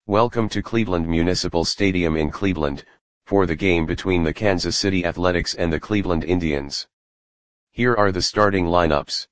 Welcome to Cleveland Municipal Stadium in Cleveland, for the game between the Kansas City Athletics and the Cleveland Indians. Here are the starting lineups.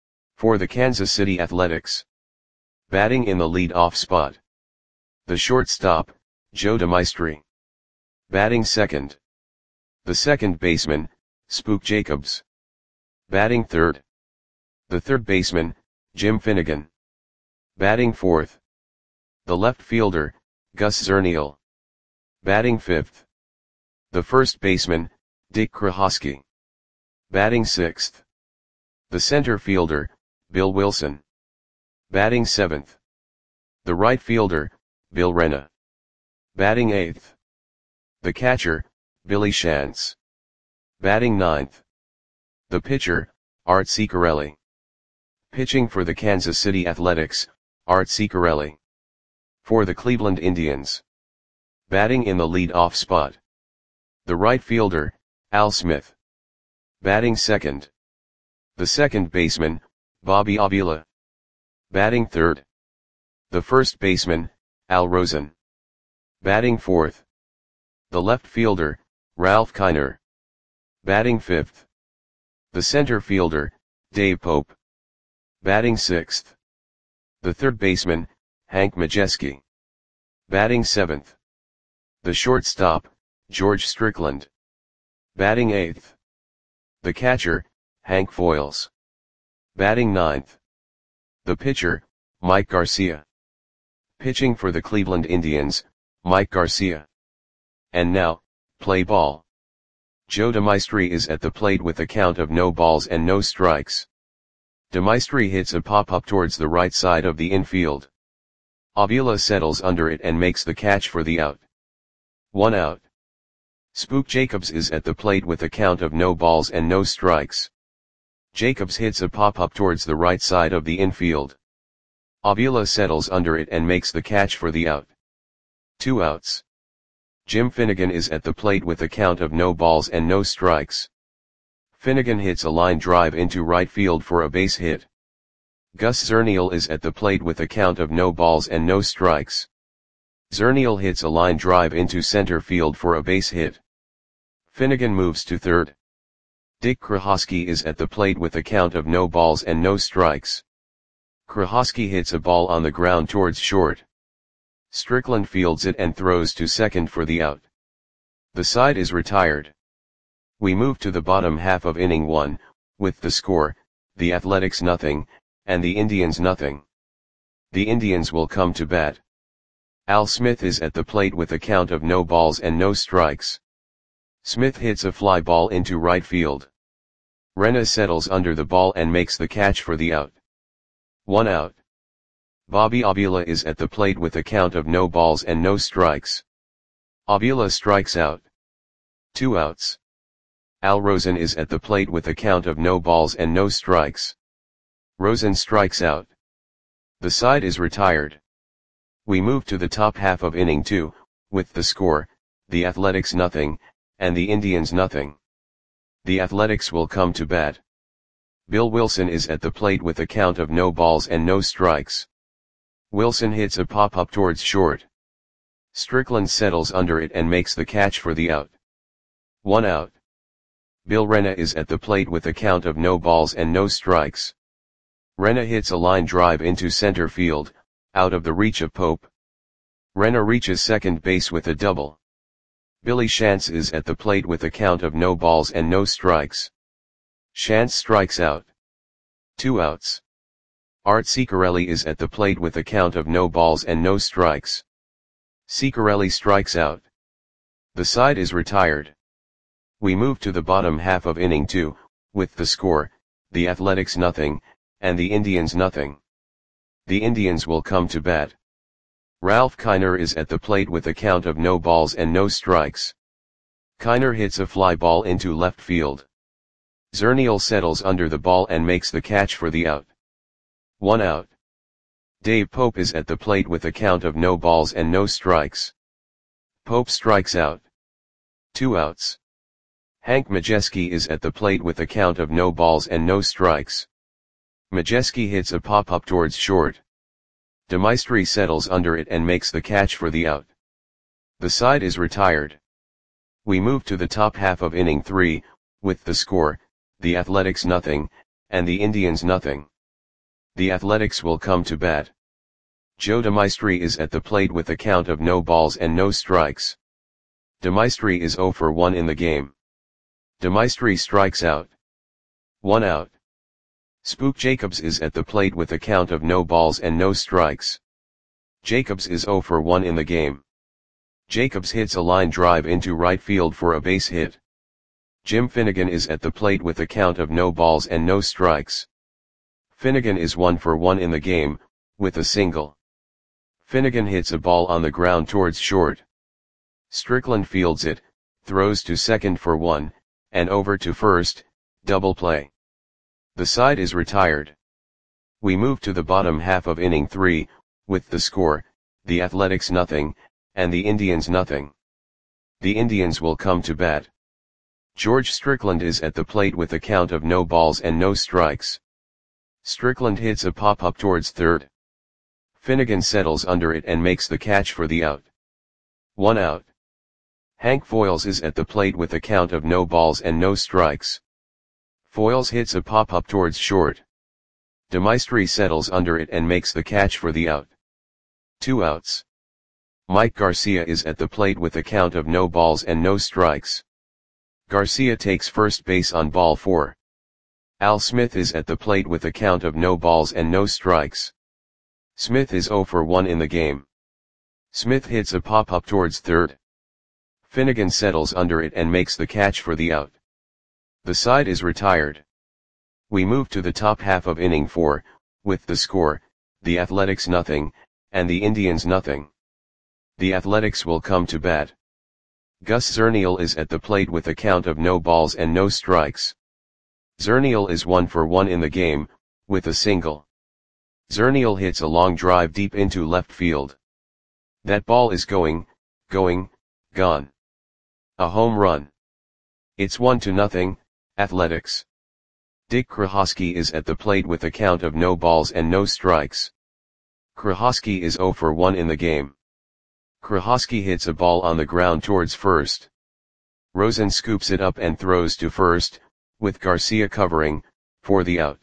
For the Kansas City Athletics. Batting in the lead-off spot. The shortstop, Joe DeMaestri. Batting second. The second baseman, Spook Jacobs. Batting third. The third baseman, Jim Finnegan. Batting fourth. The left fielder, Gus Zernial. Batting fifth. The first baseman, Dick Krohosky. Batting sixth. The center fielder, Bill Wilson. Batting seventh. The right fielder, Bill Rena. Batting eighth. The catcher, Billy Shantz. Batting ninth. The pitcher, Art Ciccarelli. Pitching for the Kansas City Athletics, Art Ciccarelli. For the Cleveland Indians. Batting in the lead-off spot. The right fielder, Al Smith. Batting second. The second baseman, Bobby Avila. Batting third. The first baseman, Al Rosen. Batting fourth. The left fielder, Ralph Kiner. Batting fifth. The center fielder, Dave Pope. Batting sixth. The third baseman, Hank Majeski. Batting seventh. The shortstop, George Strickland. Batting eighth. The catcher, Hank Foyles. Batting ninth. The pitcher, Mike Garcia. Pitching for the Cleveland Indians, Mike Garcia. And now, play ball. Joe DeMaestri is at the plate with a count of no balls and no strikes. DeMaestri hits a pop-up towards the right side of the infield. Avila settles under it and makes the catch for the out. 1 out. Spook Jacobs is at the plate with a count of no balls and no strikes. Jacobs hits a pop-up towards the right side of the infield. Avila settles under it and makes the catch for the out. 2 outs. Jim Finnegan is at the plate with a count of no balls and no strikes. Finnegan hits a line drive into right field for a base hit. Gus Zernial is at the plate with a count of no balls and no strikes. Zernial hits a line drive into center field for a base hit. Finnegan moves to third. Dick Krohosky is at the plate with a count of no balls and no strikes. Krohosky hits a ball on the ground towards short. Strickland fields it and throws to second for the out. The side is retired. We move to the bottom half of inning 1, with the score, the Athletics 0, and the Indians 0. The Indians will come to bat. Al Smith is at the plate with a count of no balls and no strikes. Smith hits a fly ball into right field. Rena settles under the ball and makes the catch for the out. 1 out. Bobby Avila is at the plate with a count of no balls and no strikes. Avila strikes out. 2 outs. Al Rosen is at the plate with a count of no balls and no strikes. Rosen strikes out. The side is retired. We move to the top half of inning 2, with the score, the Athletics 0, and the Indians 0. The Athletics will come to bat. Bill Wilson is at the plate with a count of no balls and no strikes. Wilson hits a pop-up towards short. Strickland settles under it and makes the catch for the out. 1 out. Bill Rena is at the plate with a count of no balls and no strikes. Rena hits a line drive into center field, out of the reach of Pope. Rena reaches second base with a double. Billy Shantz is at the plate with a count of no balls and no strikes. Shantz strikes out. 2 outs. Art Ciccarelli is at the plate with a count of no balls and no strikes. Ciccarelli strikes out. The side is retired. We move to the bottom half of inning 2, with the score, the Athletics 0, and the Indians 0. The Indians will come to bat. Ralph Kiner is at the plate with a count of no balls and no strikes. Kiner hits a fly ball into left field. Zernial settles under the ball and makes the catch for the out. 1 out. Dave Pope is at the plate with a count of no balls and no strikes. Pope strikes out. 2 outs. Hank Majeski is at the plate with a count of no balls and no strikes. Majeski hits a pop-up towards short. Demaistre settles under it and makes the catch for the out. The side is retired. We move to the top half of inning 3, with the score, the Athletics nothing, and the Indians nothing. The Athletics will come to bat. Joe Demaistre is at the plate with a count of no balls and no strikes. Demaistre is 0 for 1 in the game. Demaistre strikes out. 1 out. Spook Jacobs is at the plate with a count of no balls and no strikes. Jacobs is 0 for 1 in the game. Jacobs hits a line drive into right field for a base hit. Jim Finnegan is at the plate with a count of no balls and no strikes. Finnegan is 1 for 1 in the game, with a single. Finnegan hits a ball on the ground towards short. Strickland fields it, throws to second for 1, and over to first, double play. The side is retired. We move to the bottom half of inning 3, with the score, the Athletics nothing, and the Indians nothing. The Indians will come to bat. George Strickland is at the plate with a count of no balls and no strikes. Strickland hits a pop-up towards third. Finnegan settles under it and makes the catch for the out. 1 out. Hank Foyles is at the plate with a count of no balls and no strikes. Foyles hits a pop-up towards short. Demaistre settles under it and makes the catch for the out. 2 outs. Mike Garcia is at the plate with a count of no balls and no strikes. Garcia takes first base on ball 4. Al Smith is at the plate with a count of no balls and no strikes. Smith is 0 for 1 in the game. Smith hits a pop-up towards third. Finnegan settles under it and makes the catch for the out. The side is retired. We move to the top half of inning 4, with the score, the Athletics nothing, and the Indians nothing. The Athletics will come to bat. Gus Zernial is at the plate with a count of no balls and no strikes. Zernial is 1 for 1 in the game, with a single. Zernial hits a long drive deep into left field. That ball is going, gone. A home run. It's 1-0, Athletics. Dick Krahosky is at the plate with a count of no balls and no strikes. Krahosky is 0 for 1 in the game. Krahosky hits a ball on the ground towards first. Rosen scoops it up and throws to first, with Garcia covering, for the out.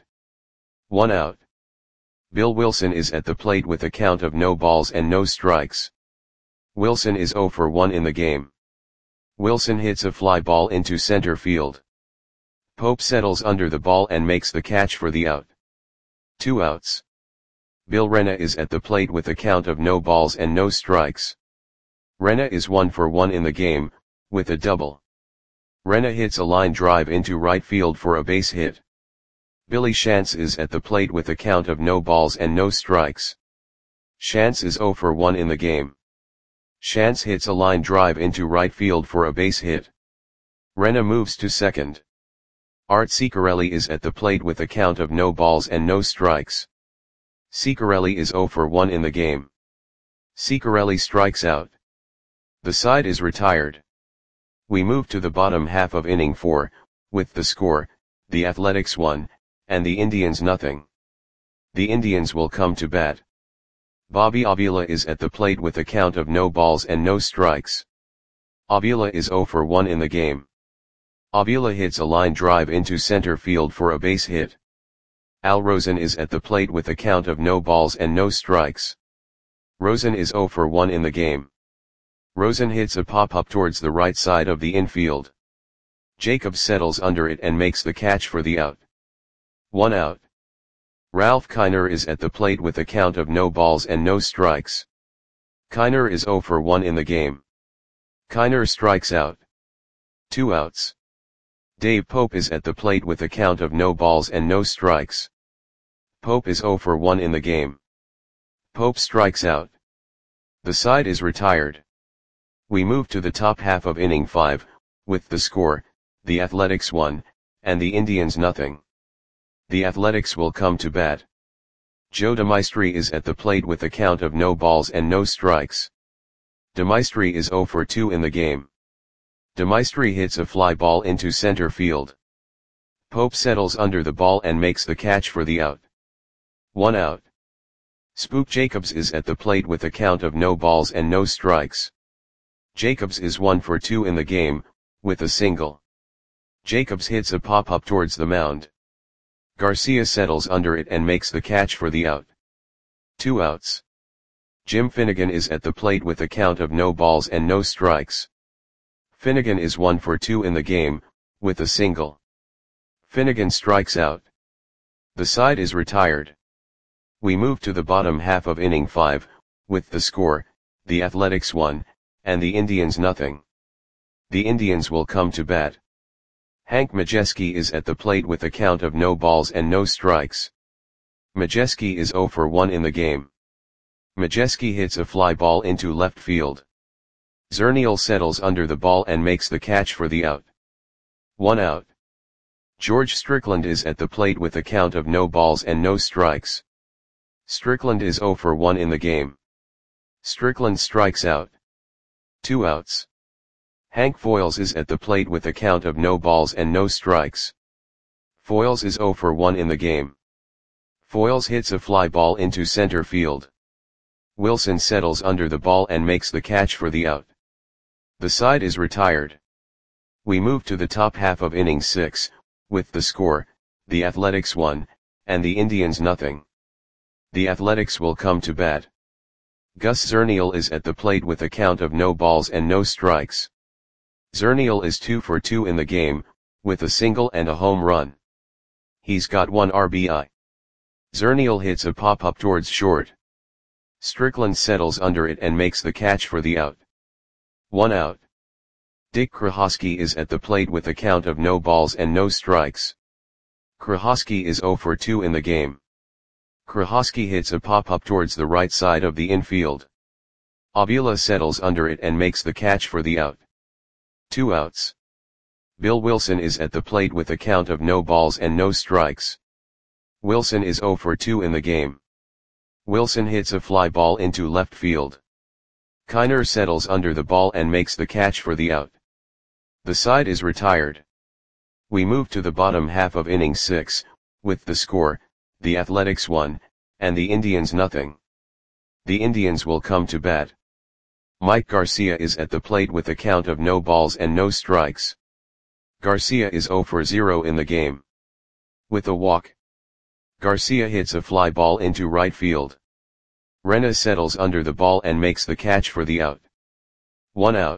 1 out. Bill Wilson is at the plate with a count of no balls and no strikes. Wilson is 0 for 1 in the game. Wilson hits a fly ball into center field. Pope settles under the ball and makes the catch for the out. 2 outs. Bill Rena is at the plate with a count of no balls and no strikes. Rena is 1 for 1 in the game, with a double. Rena hits a line drive into right field for a base hit. Billy Shantz is at the plate with a count of no balls and no strikes. Shantz is 0 for 1 in the game. Shantz hits a line drive into right field for a base hit. Rena moves to second. Art Ciccarelli is at the plate with a count of no balls and no strikes. Ciccarelli is 0 for 1 in the game. Ciccarelli strikes out. The side is retired. We move to the bottom half of inning 4, with the score, the Athletics 1, and the Indians nothing. The Indians will come to bat. Bobby Avila is at the plate with a count of no balls and no strikes. Avila is 0 for 1 in the game. Avila hits a line drive into center field for a base hit. Al Rosen is at the plate with a count of no balls and no strikes. Rosen is 0 for 1 in the game. Rosen hits a pop-up towards the right side of the infield. Jacobs settles under it and makes the catch for the out. 1 out. Ralph Kiner is at the plate with a count of no balls and no strikes. Kiner is 0 for 1 in the game. Kiner strikes out. 2 outs. Dave Pope is at the plate with a count of no balls and no strikes. Pope is 0 for 1 in the game. Pope strikes out. The side is retired. We move to the top half of inning 5, with the score, the Athletics 1, and the Indians nothing. The Athletics will come to bat. Joe Demaistre is at the plate with a count of no balls and no strikes. Demaistre is 0 for 2 in the game. Demaistre hits a fly ball into center field. Pope settles under the ball and makes the catch for the out. 1 out. Spook Jacobs is at the plate with a count of no balls and no strikes. Jacobs is 1 for 2 in the game, with a single. Jacobs hits a pop-up towards the mound. Garcia settles under it and makes the catch for the out. 2 outs. Jim Finnegan is at the plate with a count of no balls and no strikes. Finnegan is 1 for 2 in the game, with a single. Finnegan strikes out. The side is retired. We move to the bottom half of inning 5, with the score, the Athletics 1, and the Indians nothing. The Indians will come to bat. Hank Majeski is at the plate with a count of no balls and no strikes. Majeski is 0 for 1 in the game. Majeski hits a fly ball into left field. Zernial settles under the ball and makes the catch for the out. 1 out. George Strickland is at the plate with a count of no balls and no strikes. Strickland is 0 for 1 in the game. Strickland strikes out. 2 outs. Hank Foils is at the plate with a count of no balls and no strikes. Foils is 0 for 1 in the game. Foils hits a fly ball into center field. Wilson settles under the ball and makes the catch for the out. The side is retired. We move to the top half of inning 6, with the score, the Athletics 1, and the Indians nothing. The Athletics will come to bat. Gus Zernial is at the plate with a count of no balls and no strikes. Zernial is 2 for 2 in the game, with a single and a home run. He's got 1 RBI. Zernial hits a pop-up towards short. Strickland settles under it and makes the catch for the out. 1 out. Dick Krahosky is at the plate with a count of no balls and no strikes. Krahosky is 0 for 2 in the game. Krahosky hits a pop-up towards the right side of the infield. Avila settles under it and makes the catch for the out. 2 outs. Bill Wilson is at the plate with a count of no balls and no strikes. Wilson is 0 for 2 in the game. Wilson hits a fly ball into left field. Kiner settles under the ball and makes the catch for the out. The side is retired. We move to the bottom half of inning 6, with the score, the Athletics 1, and the Indians nothing. The Indians will come to bat. Mike Garcia is at the plate with a count of no balls and no strikes. Garcia is 0 for 0 in the game. With a walk. Garcia hits a fly ball into right field. Rena settles under the ball and makes the catch for the out. 1 out.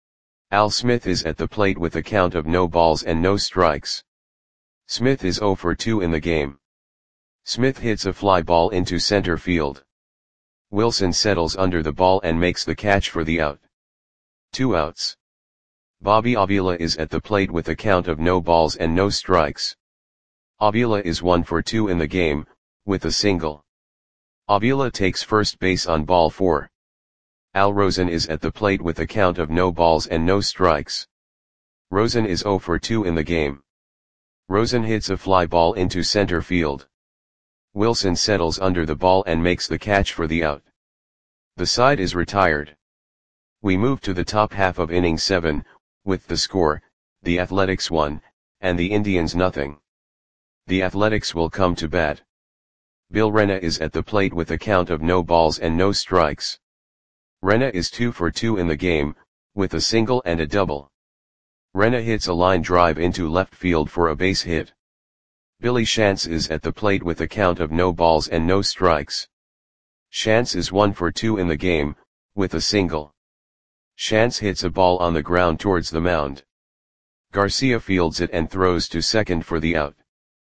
Al Smith is at the plate with a count of no balls and no strikes. Smith is 0 for 2 in the game. Smith hits a fly ball into center field. Wilson settles under the ball and makes the catch for the out. 2 outs. Bobby Avila is at the plate with a count of no balls and no strikes. Avila is 1 for 2 in the game, with a single. Avila takes first base on ball 4. Al Rosen is at the plate with a count of no balls and no strikes. Rosen is 0 for 2 in the game. Rosen hits a fly ball into center field. Wilson settles under the ball and makes the catch for the out. The side is retired. We move to the top half of inning 7, with the score, the Athletics 1, and the Indians nothing. The Athletics will come to bat. Bill Rena is at the plate with a count of no balls and no strikes. Rena is 2 for 2 in the game, with a single and a double. Rena hits a line drive into left field for a base hit. Billy Shantz is at the plate with a count of no balls and no strikes. Shantz is 1 for 2 in the game, with a single. Shantz hits a ball on the ground towards the mound. Garcia fields it and throws to second for the out.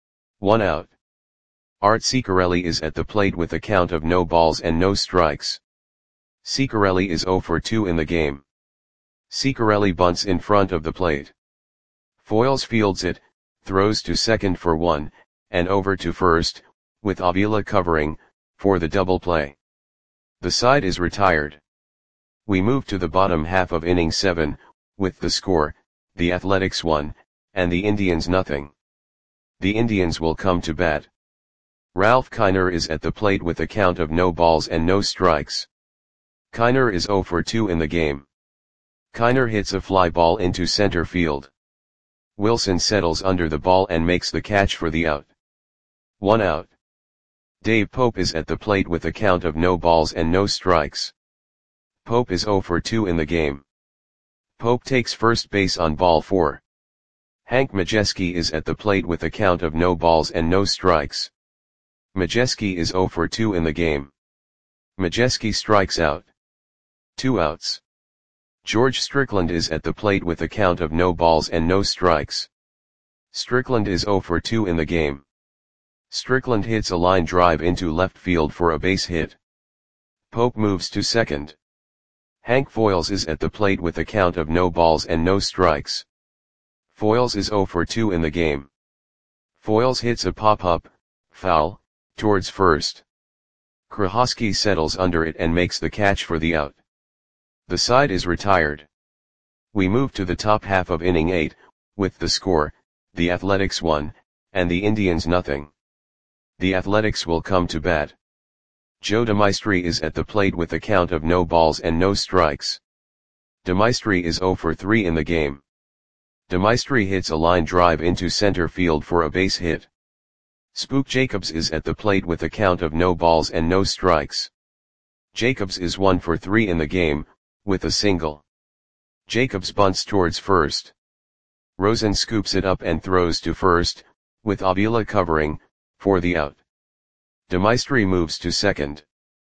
1 out. Art Ciccarelli is at the plate with a count of no balls and no strikes. Ciccarelli is 0 for 2 in the game. Ciccarelli bunts in front of the plate. Foils fields it, throws to second for 1, and over to first, with Avila covering, for the double play. The side is retired. We move to the bottom half of inning 7, with the score, the Athletics 1, and the Indians nothing. The Indians will come to bat. Ralph Kiner is at the plate with a count of no balls and no strikes. Kiner is 0 for 2 in the game. Kiner hits a fly ball into center field. Wilson settles under the ball and makes the catch for the out. 1 out. Dave Pope is at the plate with a count of no balls and no strikes. Pope is 0 for 2 in the game. Pope takes first base on ball 4. Hank Majeski is at the plate with a count of no balls and no strikes. Majeski is 0 for 2 in the game. Majeski strikes out. 2 outs. George Strickland is at the plate with a count of no balls and no strikes. Strickland is 0 for 2 in the game. Strickland hits a line drive into left field for a base hit. Pope moves to second. Hank Foils is at the plate with a count of no balls and no strikes. Foils is 0 for 2 in the game. Foils hits a pop-up, foul, towards first. Krahosky settles under it and makes the catch for the out. The side is retired. We move to the top half of inning 8, with the score, the Athletics 1, and the Indians nothing. The Athletics will come to bat. Joe DeMaestri is at the plate with a count of no balls and no strikes. DeMaestri is 0 for 3 in the game. DeMaestri hits a line drive into center field for a base hit. Spook Jacobs is at the plate with a count of no balls and no strikes. Jacobs is 1 for 3 in the game, with a single. Jacobs bunts towards first. Rosen scoops it up and throws to first, with Avila covering, for the out. DeMaestri moves to second.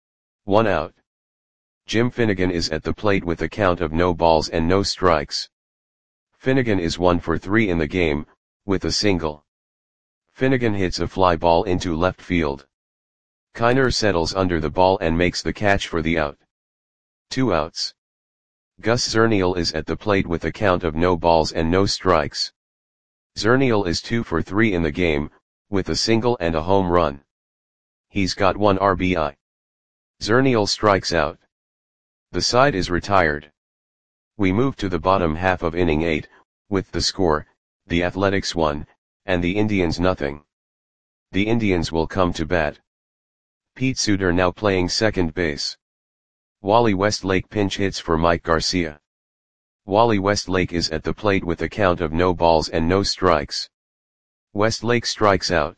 1 out. Jim Finnegan is at the plate with a count of no balls and no strikes. Finnegan is 1 for 3 in the game, with a single. Finnegan hits a fly ball into left field. Kiner settles under the ball and makes the catch for the out. 2 outs. Gus Zernial is at the plate with a count of no balls and no strikes. Zernial is 2 for 3 in the game, with a single and a home run. He's got 1 RBI. Zernial strikes out. The side is retired. We move to the bottom half of inning 8, with the score, the Athletics 1, and the Indians nothing. The Indians will come to bat. Pete Suter now playing second base. Wally Westlake pinch hits for Mike Garcia. Wally Westlake is at the plate with a count of no balls and no strikes. Westlake strikes out.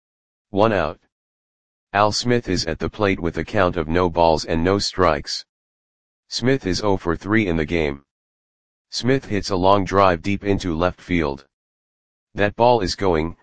1 out. Al Smith is at the plate with a count of no balls and no strikes. Smith is 0 for 3 in the game. Smith hits a long drive deep into left field. That ball is gone.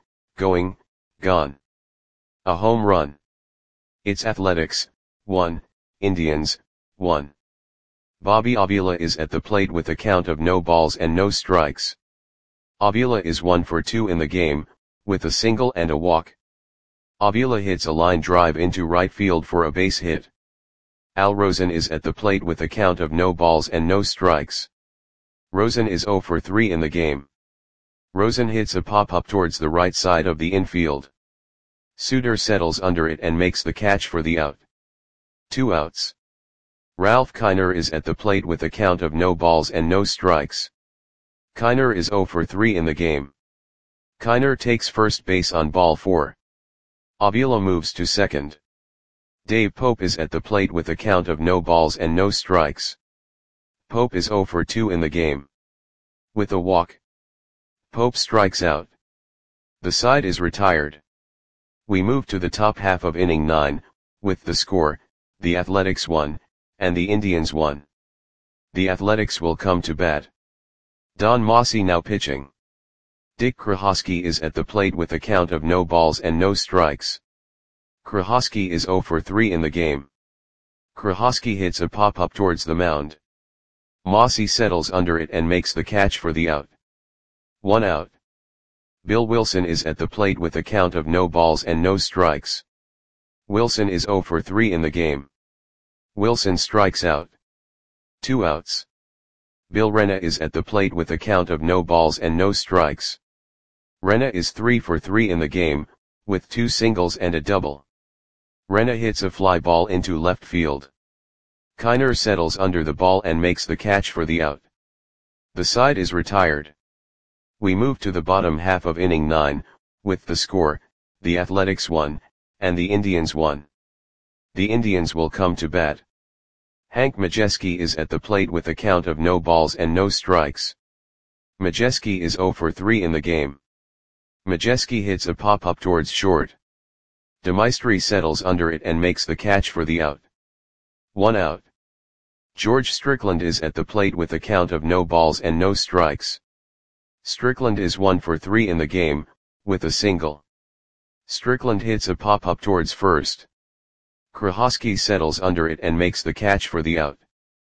A home run. It's Athletics, 1, Indians, 1. Bobby Avila is at the plate with a count of no balls and no strikes. Avila is 1 for 2 in the game, with a single and a walk. Avila hits a line drive into right field for a base hit. Al Rosen is at the plate with a count of no balls and no strikes. Rosen is 0 for 3 in the game. Rosen hits a pop-up towards the right side of the infield. Suter settles under it and makes the catch for the out. 2 outs. Ralph Kiner is at the plate with a count of no balls and no strikes. Kiner is 0 for 3 in the game. Kiner takes first base on ball 4. Avila moves to second. Dave Pope is at the plate with a count of no balls and no strikes. Pope is 0 for 2 in the game. With a walk. Pope strikes out. The side is retired. We move to the top half of inning 9, with the score, the Athletics 1, and the Indians 1. The Athletics will come to bat. Don Mossi now pitching. Dick Krahosky is at the plate with a count of no balls and no strikes. Krahosky is 0 for 3 in the game. Krahosky hits a pop-up towards the mound. Mossi settles under it and makes the catch for the out. 1 out. Bill Wilson is at the plate with a count of no balls and no strikes. Wilson is 0 for 3 in the game. Wilson strikes out. 2 outs. Bill Rena is at the plate with a count of no balls and no strikes. Rena is 3 for 3 in the game, with 2 singles and a double. Rena hits a fly ball into left field. Kiner settles under the ball and makes the catch for the out. The side is retired. We move to the bottom half of inning 9, with the score, the Athletics 1, and the Indians 1. The Indians will come to bat. Hank Majeski is at the plate with a count of no balls and no strikes. Majeski is 0 for 3 in the game. Majeski hits a pop-up towards short. DeMaestri settles under it and makes the catch for the out. 1 out. George Strickland is at the plate with a count of no balls and no strikes. Strickland is 1 for 3 in the game, with a single. Strickland hits a pop-up towards first. Krahosky settles under it and makes the catch for the out.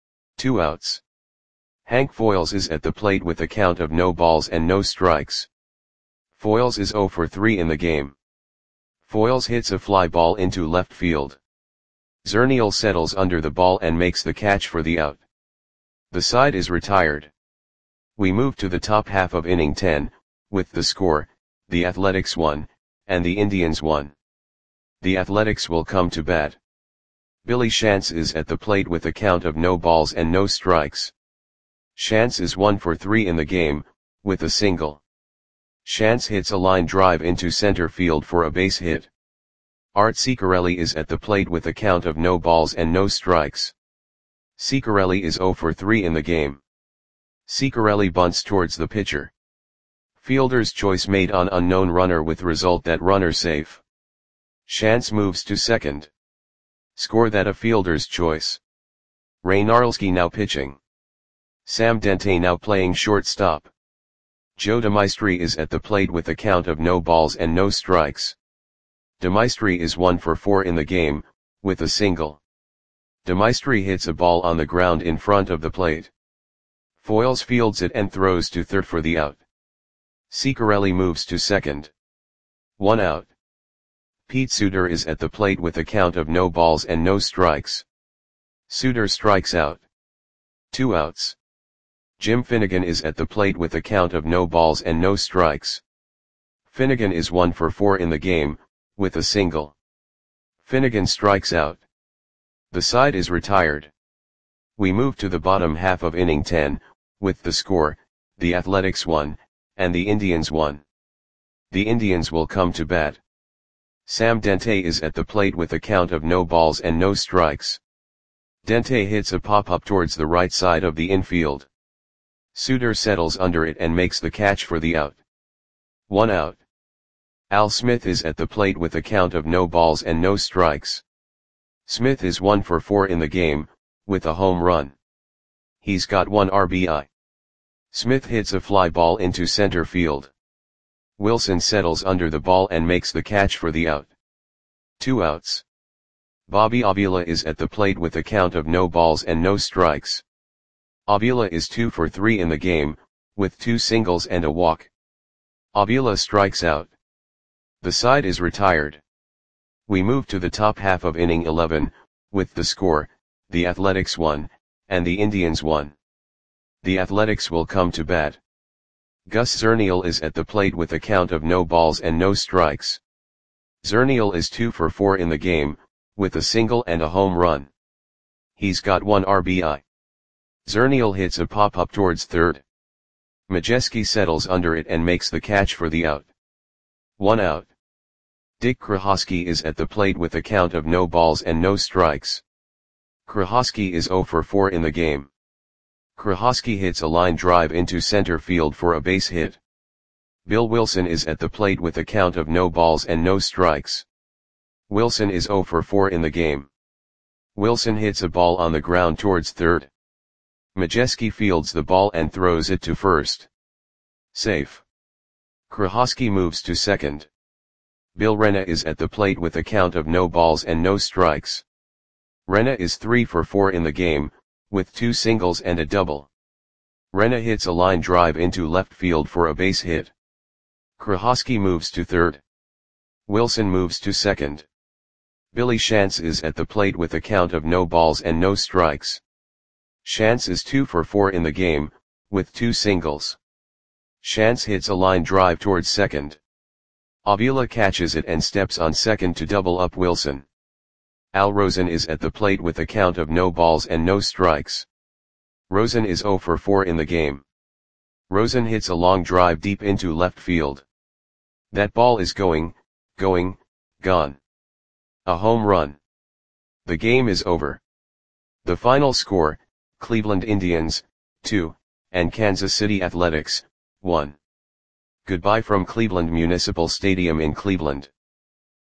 2 outs. Hank Foyles is at the plate with a count of no balls and no strikes. Foyles is 0 for 3 in the game. Foyles hits a fly ball into left field. Zernial settles under the ball and makes the catch for the out. The side is retired. We move to the top half of inning 10, with the score, the Athletics 1, and the Indians 1. The Athletics will come to bat. Billy Shantz is at the plate with a count of no balls and no strikes. Shantz is 1 for 3 in the game, with a single. Shantz hits a line drive into center field for a base hit. Art Ciccarelli is at the plate with a count of no balls and no strikes. Ciccarelli is 0 for 3 in the game. Ciccarelli bunts towards the pitcher. Fielder's choice made on unknown runner with result that runner safe. Shantz moves to second. Score that a fielder's choice. Ray Narlski now pitching. Sam Dente now playing shortstop. Joe DeMaestri is at the plate with a count of no balls and no strikes. DeMaestri is 1 for 4 in the game, with a single. DeMaestri hits a ball on the ground in front of the plate. Foyles fields it and throws to third for the out. Ciccarelli moves to second. 1 out. Pete Suter is at the plate with a count of no balls and no strikes. Suter strikes out. 2 outs. Jim Finnegan is at the plate with a count of no balls and no strikes. Finnegan is 1 for 4 in the game, with a single. Finnegan strikes out. The side is retired. We move to the bottom half of inning 10, with the score, the Athletics 1, and the Indians 1. The Indians will come to bat. Sam Dente is at the plate with a count of no balls and no strikes. Dente hits a pop-up towards the right side of the infield. Suter settles under it and makes the catch for the out. 1 out. Al Smith is at the plate with a count of no balls and no strikes. Smith is 1 for 4 in the game, with a home run. He's got 1 RBI. Smith hits a fly ball into center field. Wilson settles under the ball and makes the catch for the out. 2 outs. Bobby Avila is at the plate with a count of no balls and no strikes. Avila is 2 for 3 in the game, with 2 singles and a walk. Avila strikes out. The side is retired. We move to the top half of inning 11, with the score, the Athletics 1, and the Indians 1. The Athletics will come to bat. Gus Zernial is at the plate with a count of no balls and no strikes. Zernial is 2 for 4 in the game, with a single and a home run. He's got 1 RBI. Zernial hits a pop-up towards third. Majeski settles under it and makes the catch for the out. 1 out. Dick Krahosky is at the plate with a count of no balls and no strikes. Krahosky is 0 for 4 in the game. Krahosky hits a line drive into center field for a base hit. Bill Wilson is at the plate with a count of no balls and no strikes. Wilson is 0 for 4 in the game. Wilson hits a ball on the ground towards third. Majeski fields the ball and throws it to first. Safe. Krahosky moves to second. Bill Renna is at the plate with a count of no balls and no strikes. Renna is 3 for 4 in the game, with 2 singles and a double. Renna hits a line drive into left field for a base hit. Krahosky moves to third. Wilson moves to second. Billy Shantz is at the plate with a count of no balls and no strikes. Shantz is 2 for 4 in the game, with 2 singles. Shantz hits a line drive towards second. Avila catches it and steps on second to double up Wilson. Al Rosen is at the plate with a count of no balls and no strikes. Rosen is 0 for 4 in the game. Rosen hits a long drive deep into left field. That ball is gone. A home run. The game is over. The final score, Cleveland Indians, 2, and Kansas City Athletics, 1. Goodbye from Cleveland Municipal Stadium in Cleveland.